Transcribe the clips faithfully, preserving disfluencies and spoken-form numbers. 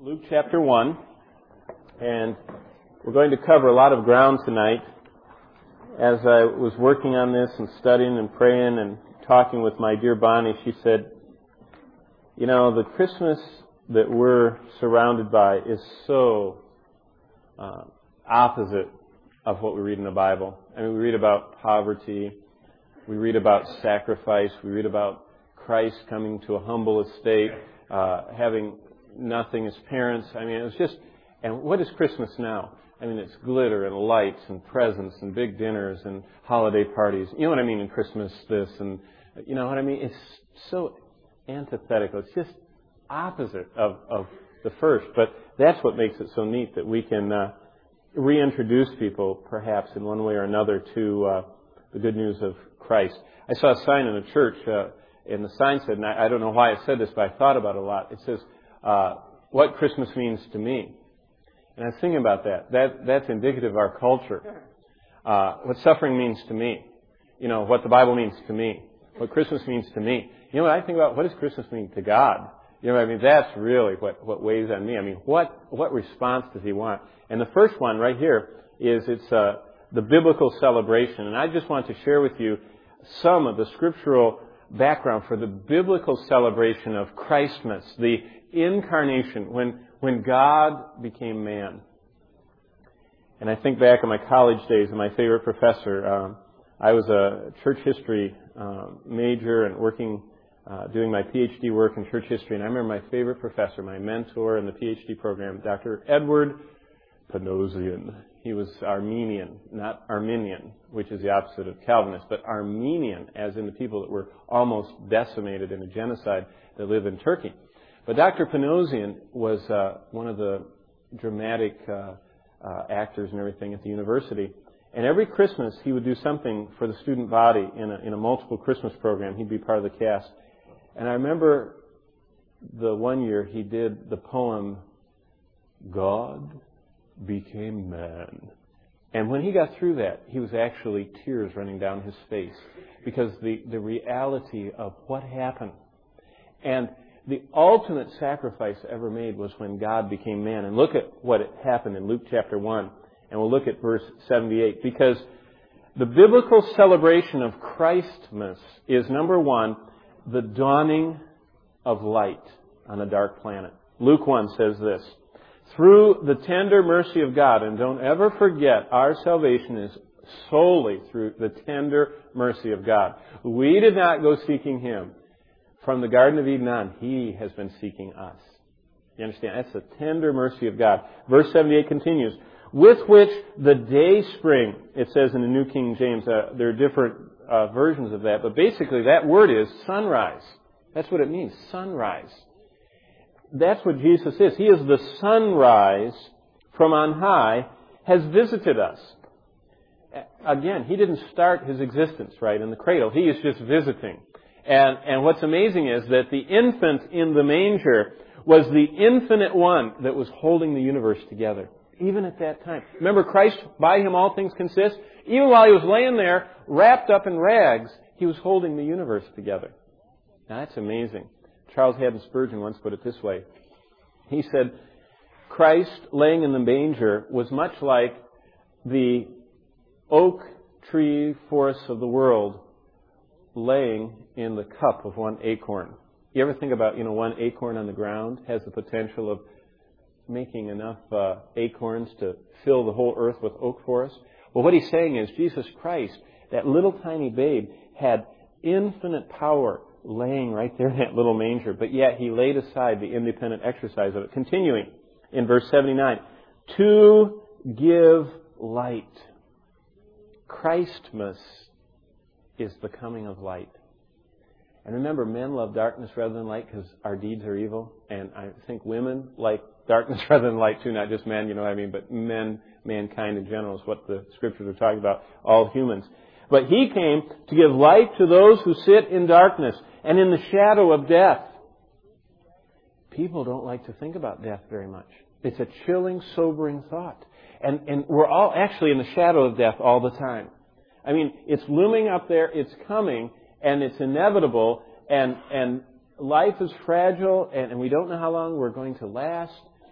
Luke chapter one, and we're going to cover a lot of ground tonight. As I was working on this and studying and praying and talking with my dear Bonnie, she said, you know, the Christmas that we're surrounded by is so uh, opposite of what we read in the Bible. I mean, we read about poverty, we read about sacrifice, we read about Christ coming to a humble estate, uh, having nothing as parents. I mean, it was just, and what is Christmas now? I mean, it's glitter and lights and presents and big dinners and holiday parties. You know what I mean in Christmas, this, and you know what I mean? It's so antithetical. It's just opposite of, of the first. But that's what makes it so neat, that we can uh, reintroduce people, perhaps in one way or another, to uh, the good news of Christ. I saw a sign in a church, uh, and the sign said, and I, I don't know why it said this, but I thought about it a lot. It says, uh, what Christmas means to me. And I was thinking about that. That that's indicative of our culture. Uh, what suffering means to me. You know, what the Bible means to me. What Christmas means to me. You know what I think about? What does Christmas mean to God? You know what I mean? That's really what, what weighs on me. I mean, what, what response does He want? And the first one right here is it's uh, the biblical celebration. And I just want to share with you some of the scriptural background for the biblical celebration of Christmas, the incarnation, when when God became man. And I think back on my college days and my favorite professor. Um, I was a church history um, major and working, uh, doing my P H D work in church history. And I remember my favorite professor, my mentor in the P H D program, Doctor Edward Panosian. He was Armenian, not Arminian, which is the opposite of Calvinist, but Armenian, as in the people that were almost decimated in a genocide that live in Turkey. But Doctor Panosian was uh, one of the dramatic uh, uh, actors and everything at the university. And every Christmas he would do something for the student body in a, in a multiple Christmas program. He'd be part of the cast. And I remember the one year he did the poem, God Became Man. And when he got through that, he was actually tears running down his face because the, the reality of what happened. And the ultimate sacrifice ever made was when God became man. And look at what happened in Luke chapter one. And we'll look at verse seventy-eight. Because the biblical celebration of Christmas is, number one, the dawning of light on a dark planet. Luke one says this, through the tender mercy of God, and don't ever forget, our salvation is solely through the tender mercy of God. We did not go seeking Him. From the Garden of Eden on, He has been seeking us. You understand? That's the tender mercy of God. Verse seventy-eight continues, with which the day spring, it says in the New King James, uh, there are different uh, versions of that, but basically that word is sunrise. That's what it means, sunrise. That's what Jesus is. He is the sunrise from on high, has visited us. Again, He didn't start His existence, right, in the cradle. He is just visiting. And, and what's amazing is that the infant in the manger was the infinite one that was holding the universe together, even at that time. Remember, Christ, by Him all things consist. Even while He was laying there, wrapped up in rags, He was holding the universe together. Now, that's amazing. Charles Haddon Spurgeon once put it this way. He said, Christ laying in the manger was much like the oak tree forests of the world laying in the cup of one acorn. You ever think about, you know, one acorn on the ground has the potential of making enough uh, acorns to fill the whole earth with oak forests? Well, what he's saying is Jesus Christ, that little tiny babe, had infinite power laying right there in that little manger, but yet He laid aside the independent exercise of it. Continuing in verse seventy-nine, to give light. Christmas is the coming of light. And remember, men love darkness rather than light because our deeds are evil. And I think women like darkness rather than light too, not just men, you know what I mean, but men, mankind in general is what the scriptures are talking about, all humans. But He came to give light to those who sit in darkness and in the shadow of death. People don't like to think about death very much. It's a chilling, sobering thought. And, and we're all actually in the shadow of death all the time. I mean, it's looming up there, it's coming, and it's inevitable, and, and life is fragile, and, and we don't know how long we're going to last.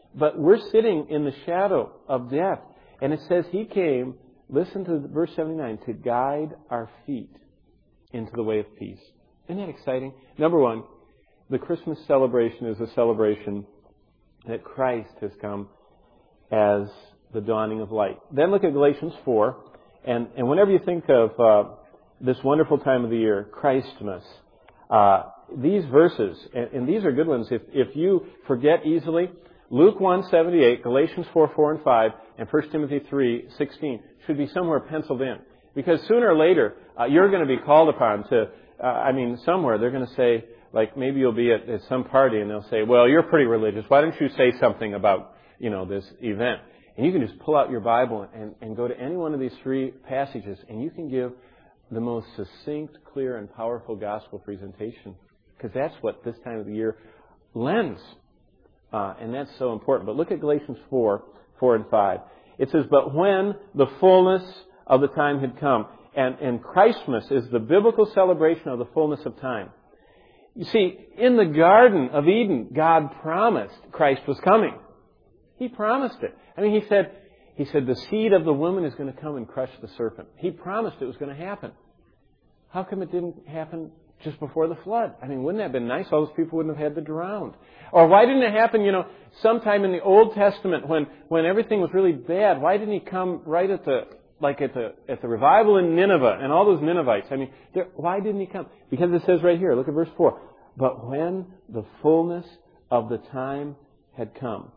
But we're sitting in the shadow of death. And it says He came, listen to verse seventy-nine, to guide our feet into the way of peace. Isn't that exciting? Number one, the Christmas celebration is a celebration that Christ has come as the dawning of light. Then look at Galatians four. And, and whenever you think of uh, this wonderful time of the year, Christmas, uh, these verses, and, and these are good ones. If, if you forget easily, Luke one seventy-eight, Galatians four, four and five, and First Timothy three, sixteen should be somewhere penciled in. Because sooner or later, uh, you're going to be called upon to, uh, I mean, somewhere they're going to say, like maybe you'll be at, at some party and they'll say, well, you're pretty religious. Why don't you say something about, you know, this event? And you can just pull out your Bible and, and go to any one of these three passages and you can give the most succinct, clear, and powerful gospel presentation. Because that's what this time of the year lends. Uh, and that's so important. But look at Galatians four, four and five. It says, but when the fullness of the time had come, and, and Christmas is the biblical celebration of the fullness of time. You see, in the Garden of Eden, God promised Christ was coming. He promised it. I mean, He said, He said, the seed of the woman is going to come and crush the serpent. He promised it was going to happen. How come it didn't happen just before the flood? I mean, wouldn't that have been nice? All those people wouldn't have had to drown. Or why didn't it happen, you know, sometime in the Old Testament when, when everything was really bad? Why didn't He come right at the, like at the, at the revival in Nineveh and all those Ninevites? I mean, why didn't He come? Because it says right here, look at verse four. But when the fullness of the time had come.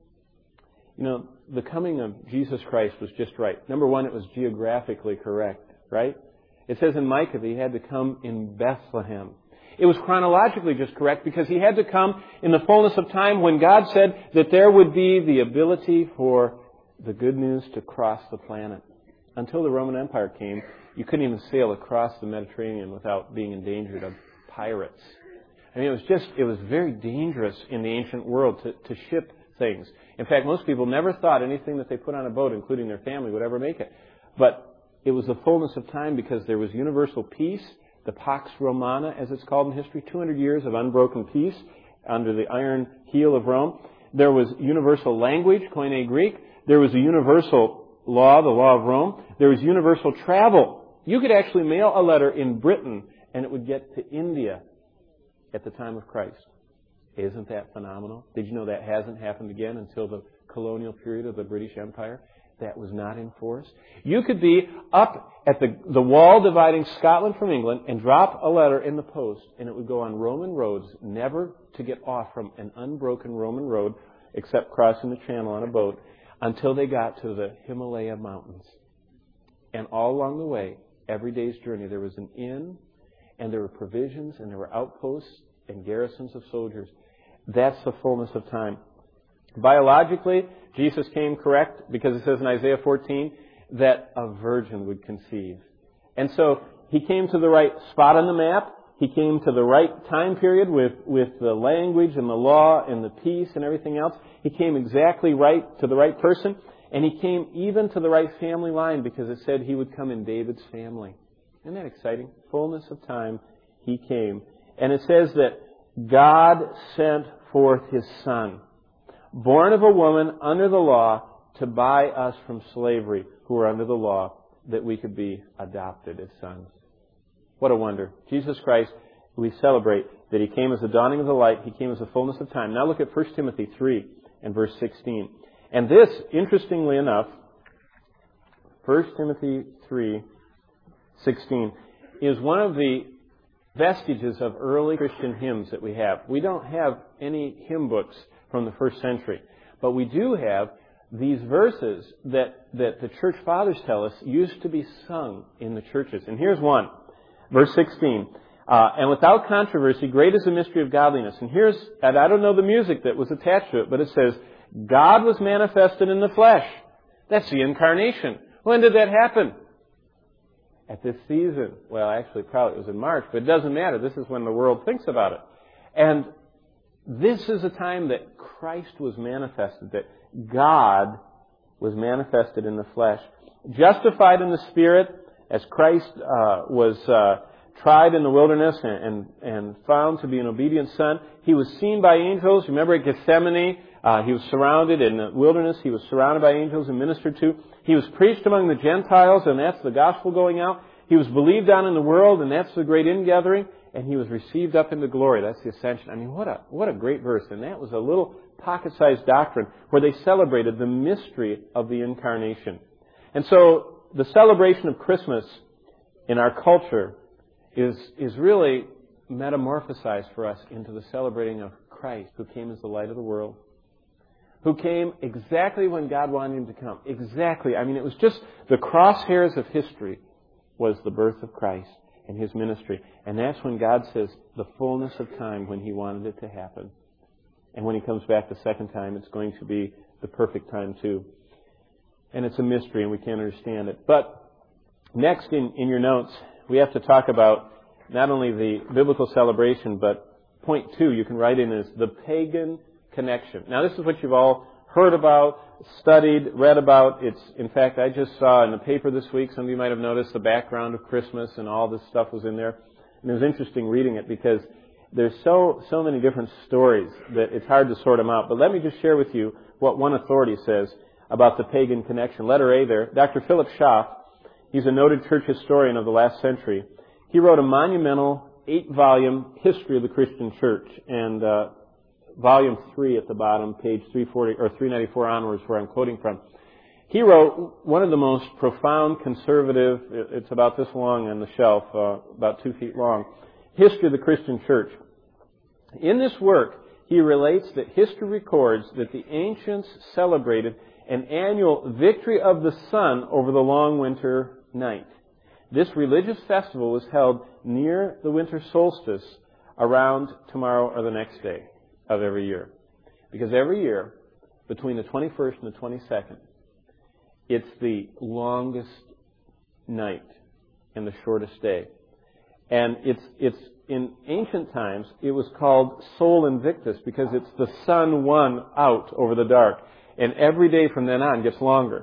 You know, the coming of Jesus Christ was just right. Number one, it was geographically correct, right? It says in Micah that He had to come in Bethlehem. It was chronologically just correct because He had to come in the fullness of time when God said that there would be the ability for the good news to cross the planet. Until the Roman Empire came, you couldn't even sail across the Mediterranean without being endangered of pirates. I mean, it was just, it was very dangerous in the ancient world to, to ship things. In fact, most people never thought anything that they put on a boat, including their family, would ever make it. But it was the fullness of time because there was universal peace, the Pax Romana, as it's called in history, two hundred years of unbroken peace under the iron heel of Rome. There was universal language, Koine Greek. There was a universal law, the law of Rome. There was universal travel. You could actually mail a letter in Britain and it would get to India at the time of Christ. Isn't that phenomenal? Did you know that hasn't happened again until the colonial period of the British Empire? That was not in force. You could be up at the, the wall dividing Scotland from England and drop a letter in the post and it would go on Roman roads, never to get off from an unbroken Roman road except crossing the channel on a boat until they got to the Himalaya mountains. And all along the way, every day's journey, there was an inn and there were provisions and there were outposts and garrisons of soldiers. That's the fullness of time. Biologically, Jesus came correct because it says in Isaiah fourteen that a virgin would conceive. And so He came to the right spot on the map. He came to the right time period with, with the language and the law and the peace and everything else. He came exactly right to the right person. And He came even to the right family line because it said He would come in David's family. Isn't that exciting? Fullness of time, He came. And it says that God sent forth His Son, born of a woman under the law, to buy us from slavery who are under the law, that we could be adopted as sons. What a wonder. Jesus Christ, we celebrate that He came as the dawning of the light. He came as the fullness of time. Now look at First Timothy three and verse sixteen. And this, interestingly enough, First Timothy three, sixteen, is one of the vestiges of early Christian hymns that we have. We don't have any hymn books from the first century, but we do have these verses that, that the church fathers tell us used to be sung in the churches. And here's one, verse sixteen. Uh, and without controversy, great is the mystery of godliness. And here's, and I don't know the music that was attached to it, but it says, God was manifested in the flesh. That's the incarnation. When did that happen? At this season. Well, actually, probably it was in March, but it doesn't matter. This is when the world thinks about it. And this is a time that Christ was manifested, that God was manifested in the flesh. Justified in the Spirit, as Christ uh, was uh, tried in the wilderness and, and, and found to be an obedient Son. He was seen by angels. Remember at Gethsemane, Uh, he was surrounded in the wilderness. He was surrounded by angels and ministered to. He was preached among the Gentiles, and that's the gospel going out. He was believed on in the world, and that's the great ingathering. And he was received up into glory. That's the ascension. I mean, what a what a great verse. And that was a little pocket-sized doctrine where they celebrated the mystery of the incarnation. And so the celebration of Christmas in our culture is is really metamorphosized for us into the celebrating of Christ, who came as the light of the world, who came exactly when God wanted him to come. Exactly. I mean, it was just the crosshairs of history was the birth of Christ and his ministry. And that's when God says the fullness of time when he wanted it to happen. And when he comes back the second time, it's going to be the perfect time too. And it's a mystery and we can't understand it. But next in, in your notes, we have to talk about not only the biblical celebration, but point two you can write in is the pagan connection. Now this is what you've all heard about, studied, read about. It's, in fact, I just saw in the paper this week, some of you might have noticed the background of Christmas and all this stuff was in there. And it was interesting reading it because there's so, so many different stories that it's hard to sort them out. But let me just share with you what one authority says about the pagan connection. Letter A there, Doctor Philip Schaff, he's a noted church historian of the last century. He wrote a monumental eight-volume history of the Christian church, and uh, volume three at the bottom, page three forty or three ninety-four onwards, where I'm quoting from. He wrote one of the most profound conservative, it's about this long on the shelf, uh, about two feet long, history of the Christian church. In this work, he relates that history records that the ancients celebrated an annual victory of the sun over the long winter night. This religious festival was held near the winter solstice around tomorrow or the next day of every year. Because every year, between the twenty-first and the twenty-second, it's the longest night and the shortest day. And it's it's in ancient times, it was called Sol Invictus because it's the sun won out over the dark. And every day from then on gets longer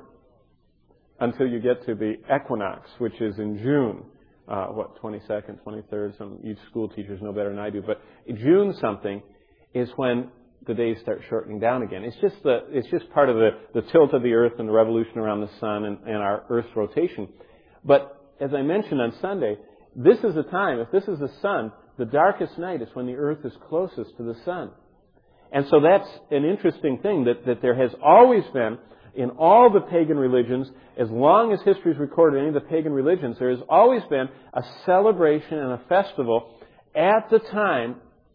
until you get to the equinox, which is in June. Uh, what, twenty-second, twenty-third? Some you school teachers know better than I do. But June something is when the days start shortening down again. It's just the it's just part of the, the tilt of the earth and the revolution around the sun and, and our Earth's rotation. But as I mentioned on Sunday, this is the time, if this is the sun, the darkest night is when the earth is closest to the sun. And so that's an interesting thing, that, that there has always been, in all the pagan religions, as long as history is recorded in any of the pagan religions, there has always been a celebration and a festival at the time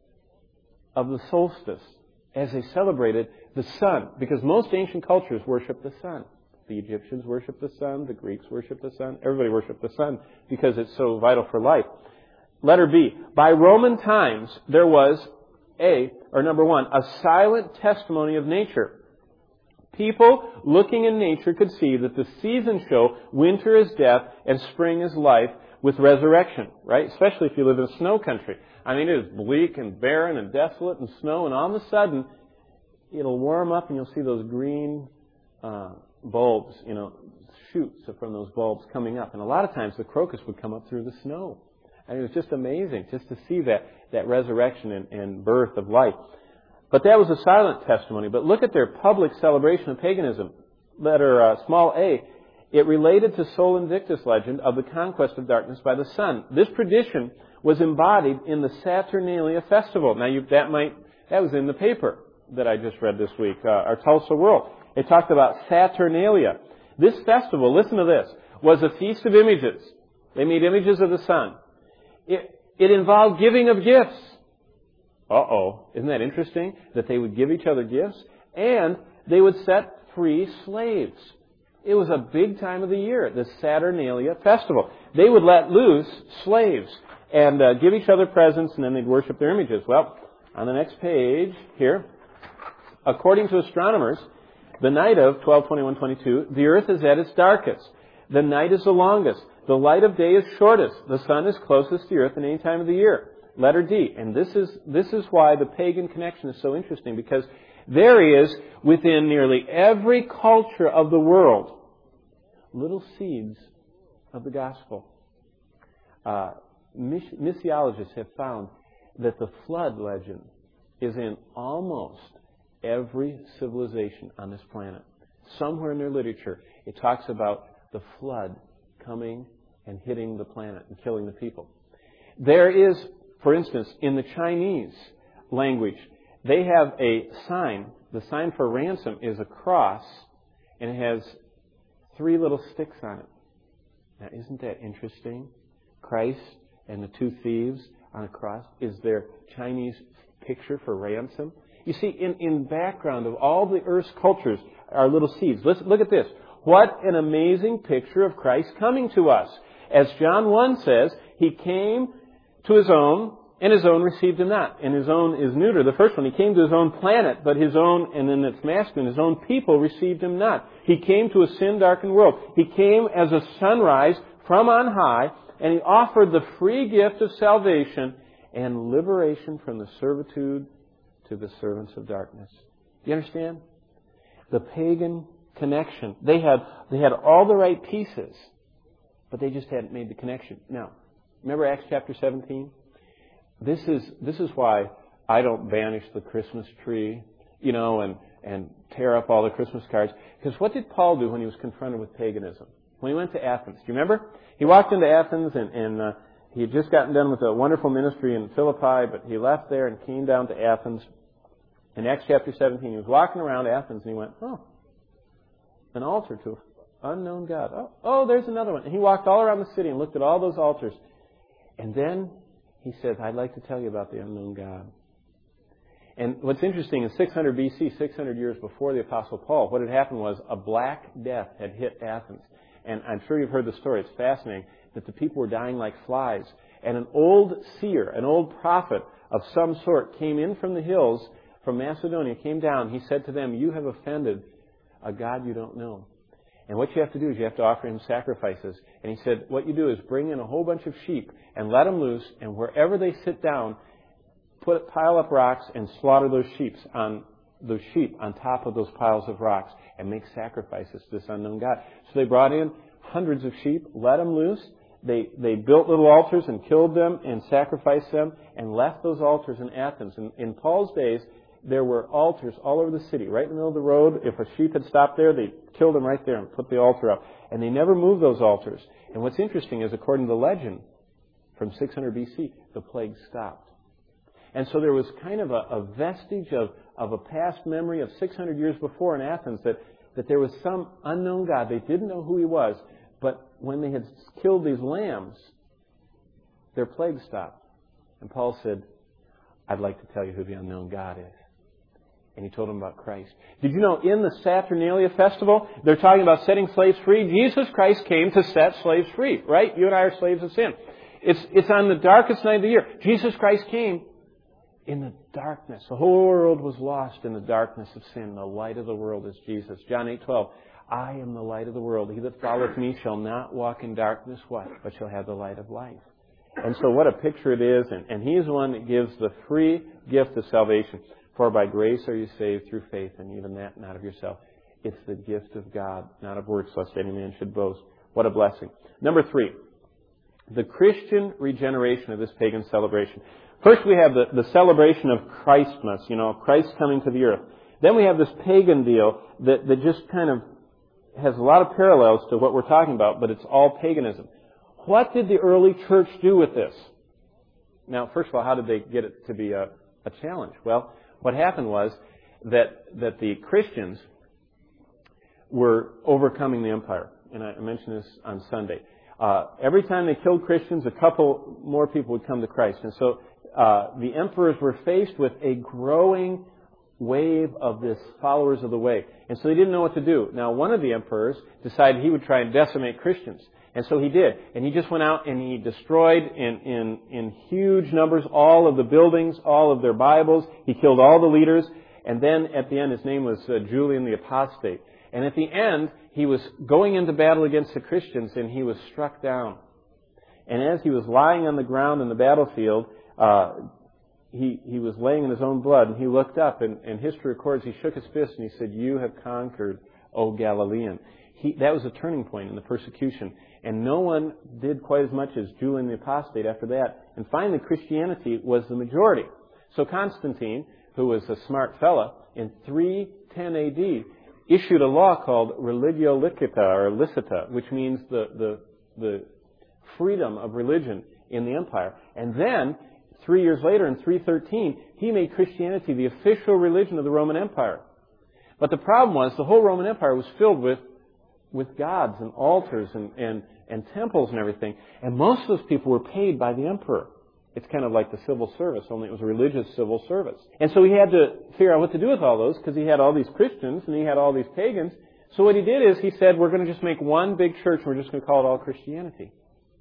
of the solstice, as they celebrated the sun. Because most ancient cultures worship the sun. The Egyptians worship the sun, the Greeks worship the sun, everybody worshiped the sun because it's so vital for life. Letter B, by Roman times, there was A, or number one, a silent testimony of nature. People looking in nature could see that the seasons show winter is death and spring is life with resurrection, right? Especially if you live in snow country. I mean, it is bleak and barren and desolate and snow, and all of a sudden, it'll warm up and you'll see those green uh, bulbs, you know, shoots from those bulbs coming up. And a lot of times the crocus would come up through the snow. And it was just amazing just to see that, that resurrection and, and birth of life. But that was a silent testimony. But look at their public celebration of paganism. Letter uh, small a, it related to Sol Invictus legend of the conquest of darkness by the sun. This tradition was embodied in the Saturnalia festival. Now you, that might that was in the paper that I just read this week, uh, our Tulsa World. It talked about Saturnalia. This festival, listen to this, was a feast of images. They made images of the sun. It, it involved giving of gifts. Uh-oh. Isn't that interesting? That they would give each other gifts. And they would set free slaves. It was a big time of the year, the Saturnalia festival. They would let loose slaves and uh, give each other presents, and then they'd worship their images. Well, on the next page here, according to astronomers, the night of twelve twenty-one twenty-two, the earth is at its darkest. The night is the longest. The light of day is shortest. The sun is closest to the earth in any time of the year. Letter D. And this is this is why the pagan connection is so interesting, because there is, within nearly every culture of the world, little seeds of the gospel. Uh, missiologists have found that the flood legend is in almost every civilization on this planet. Somewhere in their literature, it talks about the flood coming and hitting the planet and killing the people. There is, for instance, in the Chinese language, they have a sign. The sign for ransom is a cross, and it has three little sticks on it. Now, isn't that interesting? Christ and the two thieves on a cross is their Chinese picture for ransom. You see, in, in background of all the earth's cultures are little seeds. Listen, look at this. What an amazing picture of Christ coming to us. As John one says, He came to His own, and His own received Him not. And His own is neuter. The first one, He came to His own planet, but His own, and then it's masculine, His own people received Him not. He came to a sin-darkened world. He came as a sunrise from on high, and He offered the free gift of salvation and liberation from the servitude to the servants of darkness. Do you understand? The pagan connection. They had, they had all the right pieces, but they just hadn't made the connection. Now, remember Acts chapter seventeen? This is, this is why I don't banish the Christmas tree, you know, and, and tear up all the Christmas cards. Because what did Paul do when he was confronted with paganism? When he went to Athens, do you remember? He walked into Athens and, and uh, he had just gotten done with a wonderful ministry in Philippi, but he left there and came down to Athens. In Acts chapter seventeen, he was walking around Athens and he went, oh, an altar to an unknown God. Oh, oh, there's another one. And he walked all around the city and looked at all those altars. And then he says, I'd like to tell you about the unknown God. And what's interesting, in six hundred B C, six hundred years before the Apostle Paul, what had happened was a black death had hit Athens. And I'm sure you've heard the story. It's fascinating that the people were dying like flies. And an old seer, an old prophet of some sort came in from the hills from Macedonia, came down. He said to them, you have offended a God you don't know. And what you have to do is you have to offer Him sacrifices. And he said, what you do is bring in a whole bunch of sheep and let them loose, and wherever they sit down, put pile up rocks and slaughter those sheep on those sheep on top of those piles of rocks and make sacrifices to this unknown God. So they brought in hundreds of sheep, let them loose. They they built little altars and killed them and sacrificed them and left those altars in Athens. And in Paul's days, there were altars all over the city, right in the middle of the road. If a sheep had stopped there, they killed them right there and put the altar up. And they never moved those altars. And what's interesting is, according to the legend, from six hundred B C, the plague stopped. And so there was kind of a, a vestige of, of a past memory of six hundred years before in Athens that, that there was some unknown God. They didn't know who He was. But when they had killed these lambs, their plague stopped. And Paul said, I'd like to tell you who the unknown God is. And he told them about Christ. Did you know in the Saturnalia festival, they're talking about setting slaves free? Jesus Christ came to set slaves free, right? You and I are slaves of sin. It's, it's on the darkest night of the year. Jesus Christ came in the darkness. The whole world was lost in the darkness of sin. The light of the world is Jesus. John eight twelve. I am the light of the world. He that followeth me shall not walk in darkness, what? But shall have the light of life. And so what a picture it is. And, and He is the one that gives the free gift of salvation. For by grace are you saved through faith, and even that not of yourself. It's the gift of God, not of works, lest any man should boast. What a blessing. Number three, the Christian regeneration of this pagan celebration. First we have the, the celebration of Christmas, you know, Christ coming to the earth. Then we have this pagan deal that, that just kind of has a lot of parallels to what we're talking about, but it's all paganism. What did the early church do with this? Now, first of all, how did they get it to be a, a challenge? Well, what happened was that that the Christians were overcoming the empire. And I mentioned this on Sunday. Uh, every time they killed Christians, a couple more people would come to Christ. And so uh, the emperors were faced with a growing wave of this followers of the way. And so they didn't know what to do. Now, one of the emperors decided he would try and decimate Christians. And so he did. And he just went out and he destroyed in, in, in huge numbers all of the buildings, all of their Bibles. He killed all the leaders. And then at the end, his name was uh, Julian the Apostate. And at the end, he was going into battle against the Christians and he was struck down. And as he was lying on the ground in the battlefield, uh, he, he was laying in his own blood. And he looked up and, and history records he shook his fist and he said, "You have conquered, O Galilean." He, that was a turning point in the persecution. And no one did quite as much as Julian the Apostate after that. And finally, Christianity was the majority. So Constantine, who was a smart fella, in three ten A D, issued a law called religio licita, or licita, which means the, the, the freedom of religion in the empire. And then, three years later, in three thirteen, he made Christianity the official religion of the Roman Empire. But the problem was, the whole Roman Empire was filled with, with gods and altars and, and, and temples and everything. And most of those people were paid by the emperor. It's kind of like the civil service, only it was a religious civil service. And so he had to figure out what to do with all those, because he had all these Christians and he had all these pagans. So what he did is he said, we're going to just make one big church and we're just going to call it all Christianity.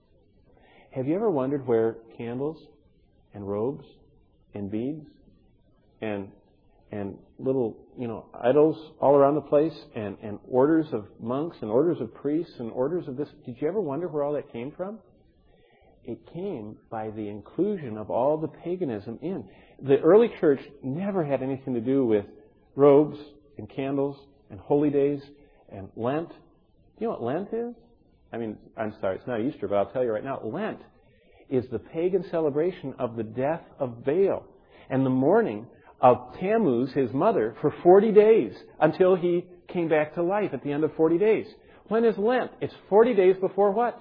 Have you ever wondered where candles and robes and beads and and little, you know, idols all around the place and, and orders of monks and orders of priests and orders of this, did you ever wonder where all that came from? It came by the inclusion of all the paganism in. The early church never had anything to do with robes and candles and holy days and Lent. Do you know what Lent is? I mean, I'm sorry, it's not Easter, but I'll tell you right now, Lent is the pagan celebration of the death of Baal and the mourning of Tammuz, his mother, for forty days until he came back to life at the end of forty days. When is Lent? It's forty days before what?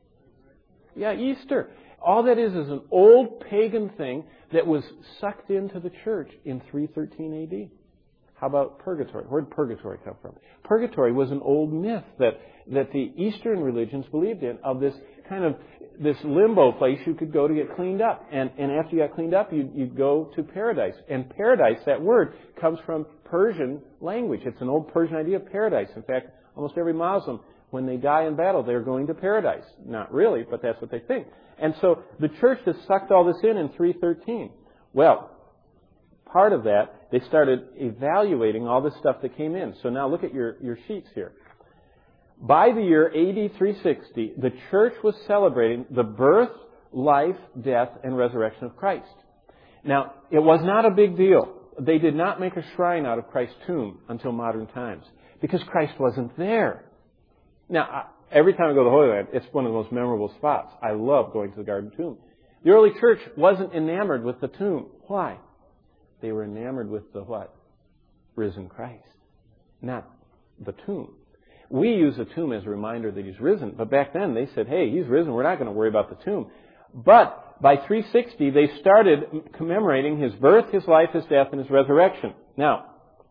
Yeah, Easter. All that is is an old pagan thing that was sucked into the church in three thirteen A D. How about purgatory? Where did purgatory come from? Purgatory was an old myth that, that the Eastern religions believed in, of this kind of this limbo place you could go to get cleaned up. And, and after you got cleaned up, you'd, you'd go to paradise. And paradise, that word, comes from Persian language. It's an old Persian idea of paradise. In fact, almost every Muslim, when they die in battle, they're going to paradise. Not really, but that's what they think. And so the church has sucked all this in in three thirteen. Well, part of that, they started evaluating all this stuff that came in. So now look at your, your sheets here. By the year A D three sixty, the church was celebrating the birth, life, death, and resurrection of Christ. Now, it was not a big deal. They did not make a shrine out of Christ's tomb until modern times, because Christ wasn't there. Now, every time I go to the Holy Land, it's one of the most memorable spots. I love going to the Garden Tomb. The early church wasn't enamored with the tomb. Why? They were enamored with the what? Risen Christ, not the tomb. We use the tomb as a reminder that He's risen, but back then they said, hey, He's risen, we're not going to worry about the tomb. But by three sixty, they started commemorating His birth, His life, His death, and His resurrection. Now,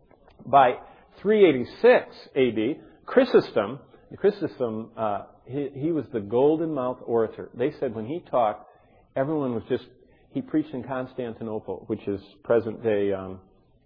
by three eighty-six A D, Chrysostom, Chrysostom, uh, he, he was the golden-mouthed orator. They said when he talked, everyone was just, he preached in Constantinople, which is present-day um,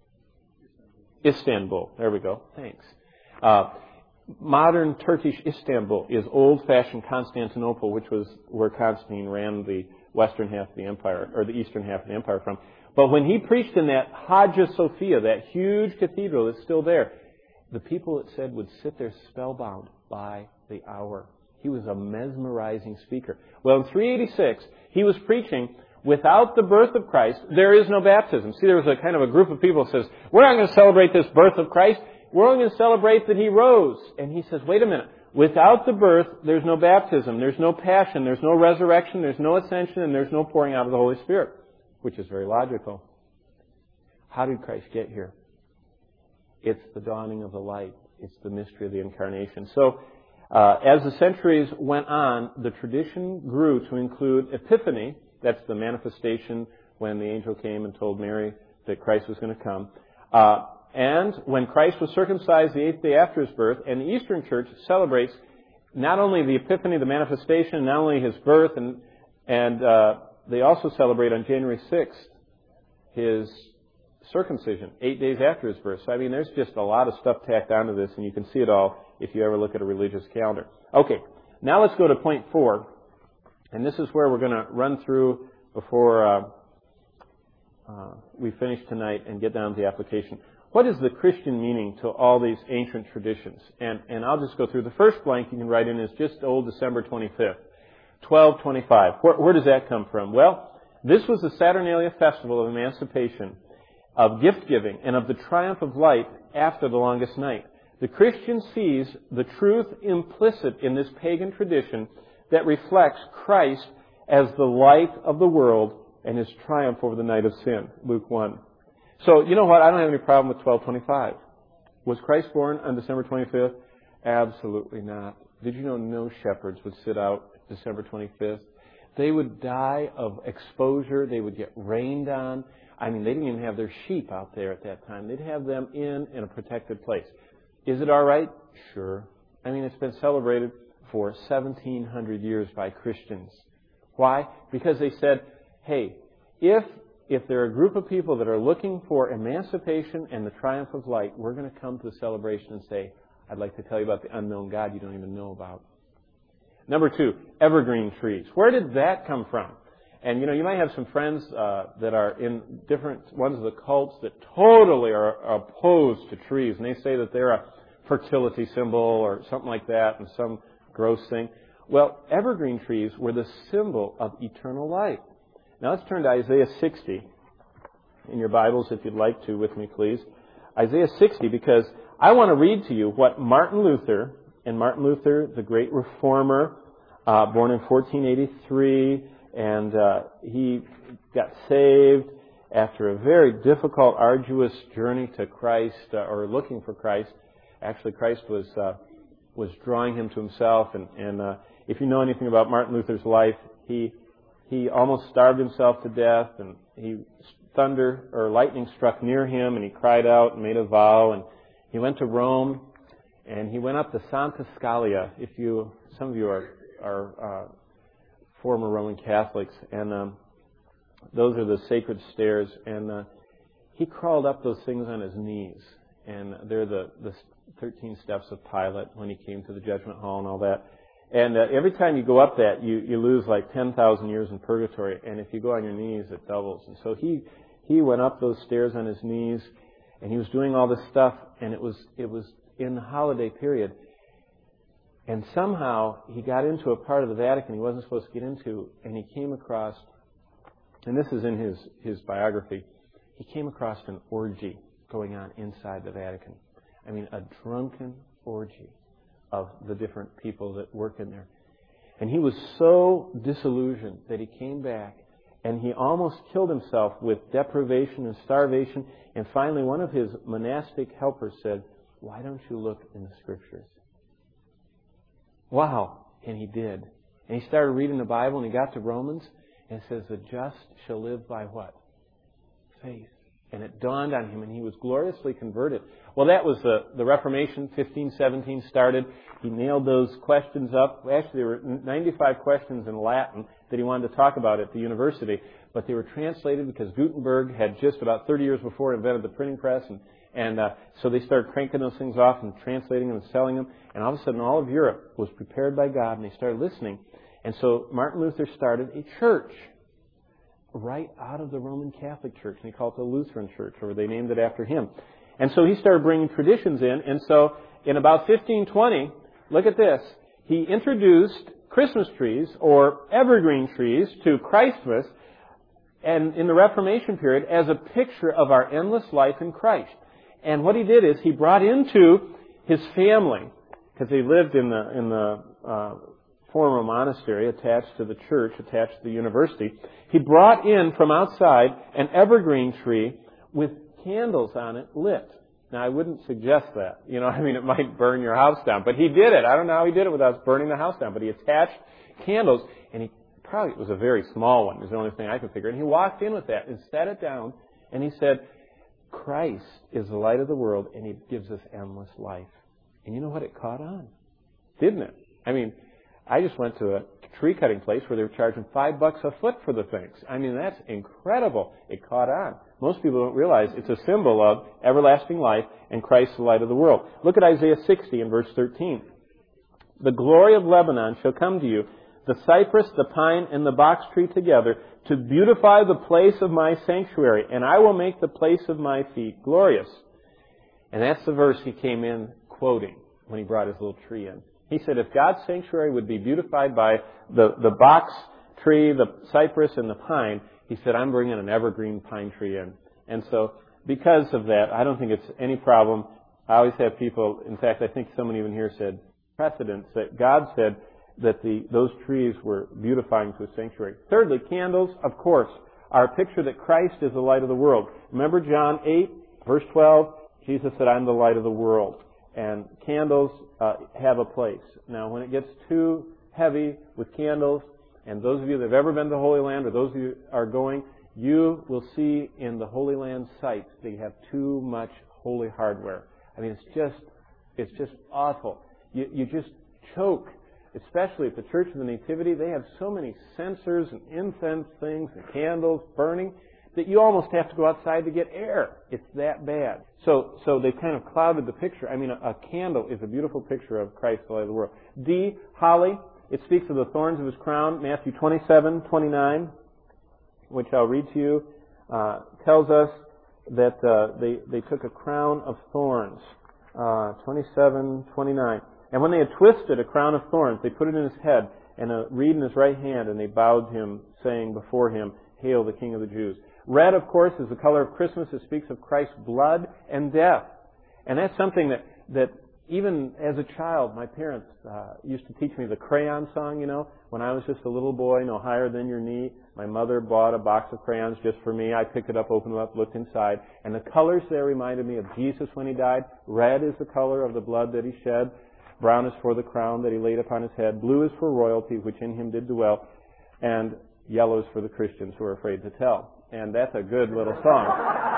Istanbul. There we go. Thanks. Uh, modern Turkish Istanbul is old-fashioned Constantinople, which was where Constantine ran the western half of the empire, or the eastern half of the empire from. But when he preached in that Hagia Sophia, that huge cathedral that's still there, the people, it said, would sit there spellbound by the hour. He was a mesmerizing speaker. Well, in three eighty-six, he was preaching, without the birth of Christ, there is no baptism. See, there was a kind of a group of people that says, we're not going to celebrate this birth of Christ. We're only going to celebrate that He rose. And he says, wait a minute. Without the birth, there's no baptism. There's no passion. There's no resurrection. There's no ascension. And there's no pouring out of the Holy Spirit, which is very logical. How did Christ get here? It's the dawning of the light. It's the mystery of the incarnation. So, uh, as the centuries went on, the tradition grew to include Epiphany. That's the manifestation when the angel came and told Mary that Christ was going to come. Uh, and when Christ was circumcised the eighth day after His birth, and the Eastern Church celebrates not only the Epiphany, the manifestation, not only His birth, and, and uh, they also celebrate on January sixth His circumcision, eight days after His birth. So, I mean, there's just a lot of stuff tacked onto this, and you can see it all if you ever look at a religious calendar. Okay, now let's go to point four, and this is where we're going to run through before uh, uh, we finish tonight and get down to the application. What is the Christian meaning to all these ancient traditions? And, and I'll just go through. The first blank you can write in is just old December twenty-fifth, twelve twenty-five. Where, where does that come from? Well, this was the Saturnalia festival of emancipation, of gift-giving, and of the triumph of light after the longest night. The Christian sees the truth implicit in this pagan tradition that reflects Christ as the light of the world and His triumph over the night of sin. Luke one. So, you know what? I don't have any problem with twelve twenty-five. Was Christ born on December twenty-fifth? Absolutely not. Did you know no shepherds would sit out December twenty-fifth? They would die of exposure. They would get rained on. I mean, they didn't even have their sheep out there at that time. They'd have them in, in a protected place. Is it all right? Sure. I mean, it's been celebrated for seventeen hundred years by Christians. Why? Because they said, hey, if if there are a group of people that are looking for emancipation and the triumph of light, we're going to come to the celebration and say, I'd like to tell you about the unknown God you don't even know about. Number two, evergreen trees. Where did that come from? And, you know, you might have some friends uh, that are in different ones of the cults that totally are opposed to trees. And they say that they're a fertility symbol or something like that and some gross thing. Well, evergreen trees were the symbol of eternal life. Now let's turn to Isaiah sixty in your Bibles, if you'd like to, with me, please. Isaiah sixty, because I want to read to you what Martin Luther, and Martin Luther, the great reformer, uh, born in fourteen eighty-three, and uh, he got saved after a very difficult, arduous journey to Christ, uh, or looking for Christ. Actually, Christ was uh, was drawing him to himself, and, and uh, if you know anything about Martin Luther's life, he he almost starved himself to death, and he thunder or lightning struck near him, and he cried out and made a vow, and he went to Rome, and he went up the Santa Scala. If you, some of you are are uh, former Roman Catholics, and um, those are the sacred stairs, and uh, he crawled up those things on his knees, and they're the the thirteen steps of Pilate when he came to the judgment hall and all that. And uh, every time you go up that, you, you lose like ten thousand years in purgatory. And if you go on your knees, it doubles. And so he he went up those stairs on his knees, and he was doing all this stuff. And it was it was in the holiday period. And somehow he got into a part of the Vatican he wasn't supposed to get into, and he came across, and this is in his, his biography, he came across an orgy going on inside the Vatican. I mean, a drunken orgy of the different people that work in there. And he was so disillusioned that he came back and he almost killed himself with deprivation and starvation. And finally, one of his monastic helpers said, why don't you look in the Scriptures? Wow. And he did. And he started reading the Bible, and he got to Romans, and it says, the just shall live by what? Faith. And it dawned on him, and he was gloriously converted. Well, that was the, the Reformation. fifteen seventeen started. He nailed those questions up. Actually, there were ninety-five questions in Latin that he wanted to talk about at the university, but they were translated because Gutenberg had just about thirty years before invented the printing press, and, and uh, so they started cranking those things off and translating them and selling them, and all of a sudden all of Europe was prepared by God, and they started listening. And so Martin Luther started a church right out of the Roman Catholic Church, and he called it the Lutheran Church, or they named it after him. And so he started bringing traditions in, and so in about fifteen twenty, look at this, he introduced Christmas trees, or evergreen trees, to Christmas, and in the Reformation period, as a picture of our endless life in Christ. And what he did is he brought into his family, because he lived in the in the uh, former monastery attached to the church, attached to the university. He brought in from outside an evergreen tree with candles on it lit. Now, I wouldn't suggest that. You know, I mean, it might burn your house down. But he did it. I don't know how he did it without burning the house down. But he attached candles, and he probably, it was a very small one. It was the only thing I could figure. And he walked in with that and set it down, and he said, Christ is the light of the world, and he gives us endless life. And you know what? It caught on, didn't it? I mean, I just went to a tree cutting place where they were charging five bucks a foot for the things. I mean, that's incredible. It caught on. Most people don't realize it's a symbol of everlasting life and Christ the light of the world. Look at Isaiah sixty and verse thirteen. The glory of Lebanon shall come to you, the cypress, the pine, and the box tree together, to beautify the place of my sanctuary, and I will make the place of my feet glorious. And that's the verse he came in quoting when he brought his little tree in. He said if God's sanctuary would be beautified by the, the box tree, the cypress, and the pine, he said, I'm bringing an evergreen pine tree in. And so because of that, I don't think it's any problem. I always have people, in fact, I think someone even here said precedents, that God said that the those trees were beautifying to his sanctuary. Thirdly, candles, of course, are a picture that Christ is the light of the world. Remember John eight, verse twelve? Jesus said, I'm the light of the world. And candles uh, have a place. Now, when it gets too heavy with candles, and those of you that have ever been to the Holy Land, or those of you that are going, you will see in the Holy Land sites they have too much holy hardware. I mean, it's just, it's just awful. You, you just choke, especially at the Church of the Nativity. They have so many censers and incense things and candles burning that you almost have to go outside to get air. It's that bad. So, so they kind of clouded the picture. I mean, a, a candle is a beautiful picture of Christ, the light of the world. D, holly. It speaks of the thorns of His crown. Matthew twenty-seven, twenty-nine, which I'll read to you, uh, tells us that uh, they, they took a crown of thorns. Uh, twenty-seven, twenty-nine. And when they had twisted a crown of thorns, they put it in His head and a reed in His right hand, and they bowed Him, saying before Him, Hail the King of the Jews. Red, of course, is the color of Christmas. It speaks of Christ's blood and death. And that's something that, that even as a child, my parents uh, used to teach me the crayon song, you know. When I was just a little boy, no higher than your knee, my mother bought a box of crayons just for me. I picked it up, opened it up, looked inside. And the colors there reminded me of Jesus when He died. Red is the color of the blood that He shed. Brown is for the crown that He laid upon His head. Blue is for royalty, which in Him did dwell. And yellow is for the Christians who are afraid to tell. And that's a good little song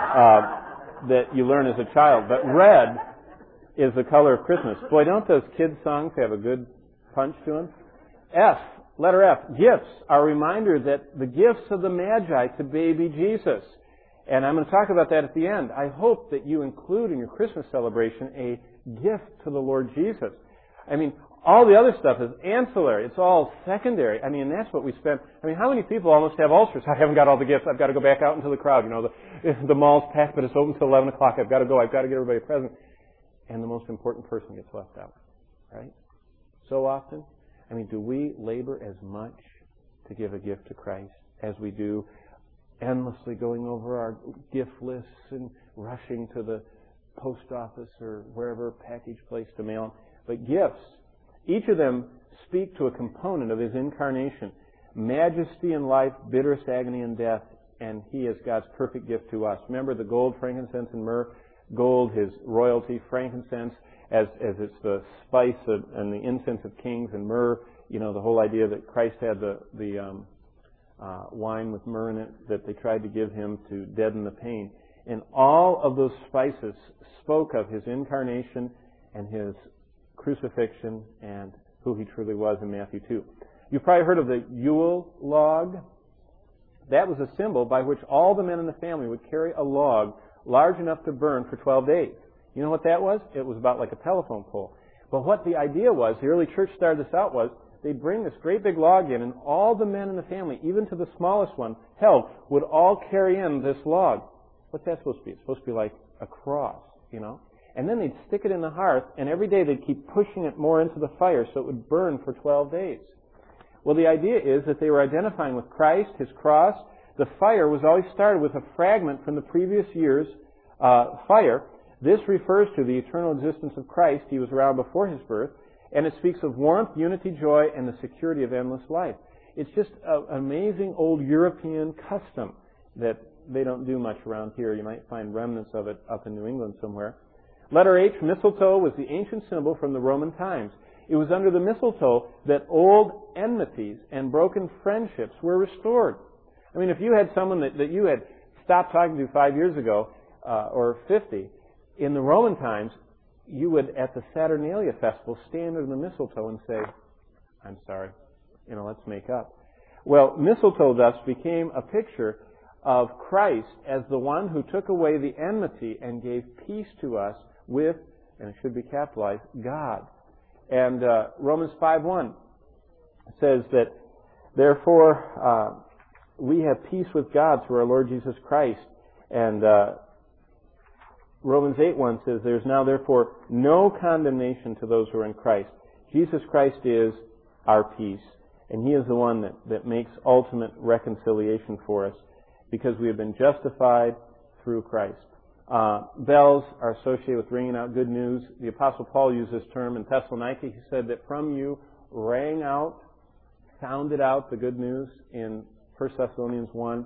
uh, that you learn as a child. But red is the color of Christmas. Boy, don't those kids' songs have a good punch to them? F, letter F, gifts are a reminder that the gifts of the Magi to baby Jesus. And I'm going to talk about that at the end. I hope that you include in your Christmas celebration a gift to the Lord Jesus. I mean, all the other stuff is ancillary. It's all secondary. I mean, that's what we spend. I mean, how many people almost have ulcers? I haven't got all the gifts. I've got to go back out into the crowd. You know, the, the mall's packed, but it's open until eleven o'clock. I've got to go. I've got to get everybody a present. And the most important person gets left out. Right? So often. I mean, do we labor as much to give a gift to Christ as we do endlessly going over our gift lists and rushing to the post office or wherever package place to mail them? But gifts, each of them speak to a component of His incarnation. Majesty in life, bitterest agony in death, and He is God's perfect gift to us. Remember the gold, frankincense, and myrrh? Gold, His royalty, frankincense, as as it's the spice of, and the incense of kings, and myrrh, you know, the whole idea that Christ had the, the um, uh, wine with myrrh in it that they tried to give Him to deaden the pain. And all of those spices spoke of His incarnation and His crucifixion and who He truly was in Matthew two. You've probably heard of the Yule log. That was a symbol by which all the men in the family would carry a log large enough to burn for twelve days. You know what that was? It was about like a telephone pole. But what the idea was, the early church started this out, was they'd bring this great big log in, and all the men in the family, even to the smallest one, held, would all carry in this log. What's that supposed to be? It's supposed to be like a cross, you know? And then they'd stick it in the hearth, and every day they'd keep pushing it more into the fire so it would burn for twelve days. Well, the idea is that they were identifying with Christ, His cross. The fire was always started with a fragment from the previous year's uh, fire. This refers to the eternal existence of Christ. He was around before His birth. And it speaks of warmth, unity, joy, and the security of endless life. It's just an amazing old European custom that they don't do much around here. You might find remnants of it up in New England somewhere. Letter H, mistletoe, was the ancient symbol from the Roman times. It was under the mistletoe that old enmities and broken friendships were restored. I mean, if you had someone that, that you had stopped talking to five years ago, uh, or fifty, in the Roman times, you would, at the Saturnalia festival, stand under the mistletoe and say, I'm sorry, you know, let's make up. Well, mistletoe thus became a picture of Christ as the one who took away the enmity and gave peace to us with, and it should be capitalized, God. And uh, Romans five one says that, therefore, uh, we have peace with God through our Lord Jesus Christ. And uh, Romans eight one says, there's now therefore no condemnation to those who are in Christ. Jesus Christ is our peace. And He is the one that, that makes ultimate reconciliation for us because we have been justified through Christ. Uh, bells are associated with ringing out good news. The Apostle Paul used this term in Thessalonica. He said that from you rang out, sounded out the good news in First Thessalonians one.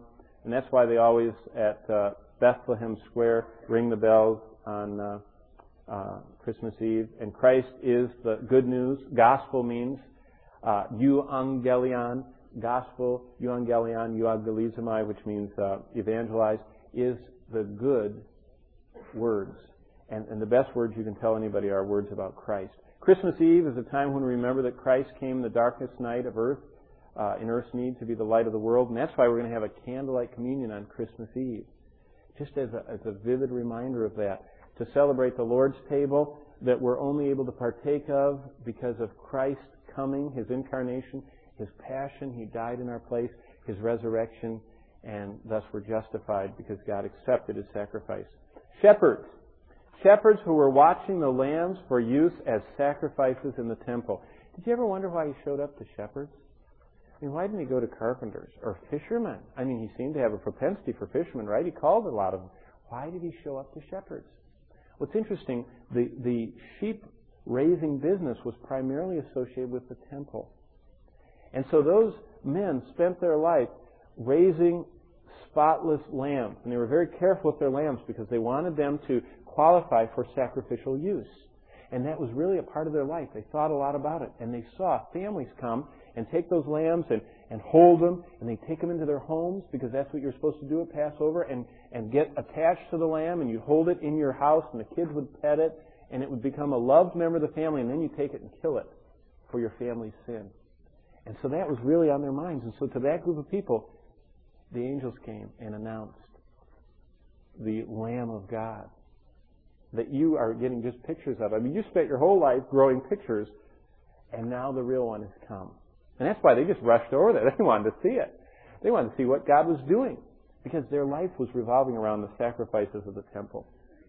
And that's why they always, at uh, Bethlehem Square, ring the bells on uh, uh, Christmas Eve. And Christ is the good news. Gospel means uh, euangelion. Gospel, euangelion, euangelizomai, which means uh, evangelize, is the good words. And, and the best words you can tell anybody are words about Christ. Christmas Eve is a time when we remember that Christ came the darkest night of earth, uh, in earth's need to be the light of the world. And that's why we're going to have a candlelight communion on Christmas Eve. Just as a, as a vivid reminder of that. To celebrate the Lord's table that we're only able to partake of because of Christ coming, His incarnation, His passion. He died in our place, His resurrection, and thus we're justified because God accepted His sacrifice. Shepherds. Shepherds who were watching the lambs for use as sacrifices in the temple. Did you ever wonder why He showed up to shepherds? I mean, why didn't He go to carpenters or fishermen? I mean, He seemed to have a propensity for fishermen, right? He called a lot of them. Why did He show up to shepherds? What's interesting, the, the sheep raising business was primarily associated with the temple. And so those men spent their life raising spotless lambs. And they were very careful with their lambs because they wanted them to qualify for sacrificial use. And that was really a part of their life. They thought a lot about it. And they saw families come and take those lambs and, and hold them. And they take them into their homes because that's what you're supposed to do at Passover. And, and get attached to the lamb and you hold it in your house and the kids would pet it. And it would become a loved member of the family. And then you take it and kill it for your family's sin. And so that was really on their minds. And so to that group of people, the angels came and announced the Lamb of God that you are getting just pictures of. I mean, you spent your whole life growing pictures, and now the real one has come. And that's why they just rushed over there. They wanted to see it. They wanted to see what God was doing because their life was revolving around the sacrifices of the temple.